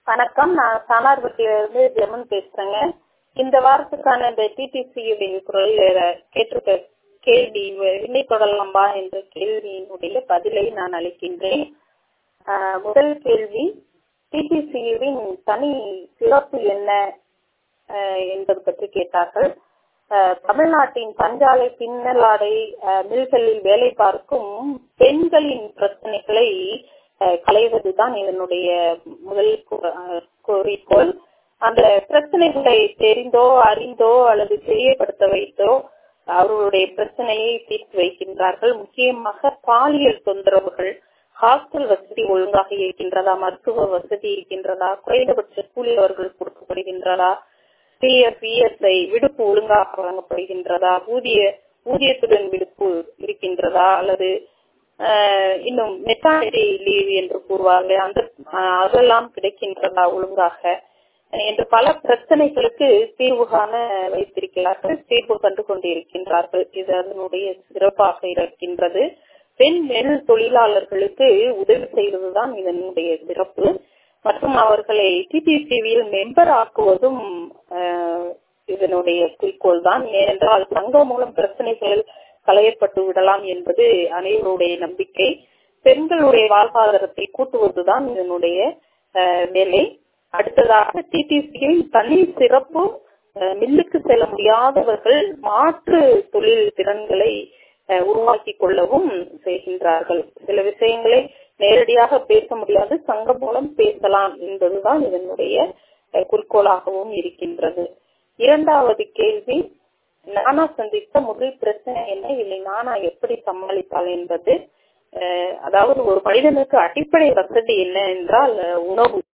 வணக்கம். நான் சானார்பட்டியிலிருந்து ஜெமன் பேசுறேங்க. இந்த வாரத்துக்கான இந்த டிடிசியுடைய குரல் கேட்டிருக்க கேள்வி விண்ணை தொடரலாம்பா என்ற கேள்வியினுடைய பதிலை நான் அளிக்கின்றேன். முதல் கேள்வி, டிடிசியுவின் தனி சிறப்பு என்ன என்பது பற்றி கேட்டார்கள். தமிழ்நாட்டின் பஞ்சாலை பின்னலாடை மில்களில் வேலை பார்க்கும் பெண்களின் பிரச்சனைகளை களைவதுதான் இதனுடைய முதல் குறிக்கோள். அந்த பிரச்சனைகளை தெரிந்தோ அறிந்தோ அல்லது தெரியப்படுத்த வைத்தோ அவர்களுடைய பிரச்சனையை தீர்த்து வைக்கின்றார்கள். முக்கியமாக பாலியல் தொந்தரவுகள், ஹாஸ்டல் வசதி ஒழுங்காக இருக்கின்றதா, மருத்துவ வசதி இருக்கின்றதா, குறைந்தபட்ச கூலி அவர்கள் கொடுக்கப்படுகின்றதா, பிஎஸ்ஐ விடுப்பு ஒழுங்காக வழங்கப்படுகின்றதா, ஊதியத்துடன் விடுப்பு இருக்கின்றதா, அல்லது இன்னும் மெட்டர்னிட்டி லீவ் என்று கூறுவார்கள், அதெல்லாம் கிடைக்கின்றதா ஒழுங்காக என்று பல பிரச்சனைகளுக்கு தீர்வு காண வைத்திருக்கிறார்கள், தீர்வு கண்டு கொண்டிருக்கின்றார்கள். இது அதனுடைய சிறப்பாக இருக்கின்றது. பெண் நெல் தொழிலாளர்களுக்கு உதவி செய்வதுதான் இதனுடைய சிறப்பு. மற்றும் அவர்களை டிடிசிவில் மெம்பர் ஆக்குவதும் இதனுடைய குறிக்கோள் தான். ஏனென்றால் சங்கம் மூலம் பிரச்சனைகள் களையப்பட்டு விடலாம் என்பது அனைவருடைய நம்பிக்கை. பெண்களுடைய வாழ்வாதாரத்தை கூட்டுவதுதான் இதனுடைய வேலை. அடுத்ததாக டிடிசியில் தனி சிறப்பு, மில்லுக்கு செல்ல முடியாதவர்கள் மாற்று தொழில் திறன்களை உருவாக்கி கொள்ளவும் செய்கின்றார்கள். சில விஷயங்களை நேரடியாக பேச முடியாது, சங்கம் மூலம் பேசலாம் என்பதுதான் இதனுடைய குறிக்கோளாகவும் இருக்கின்றது. இரண்டாவது கேள்வி, நானா சந்தித்த முதல் பிரச்சனை என்ன, இல்லை நானா எப்படி சமாளித்தாள் என்பது. அதாவது ஒரு மனிதனுக்கு அடிப்படை வசதி என்ன என்றால் உணவு.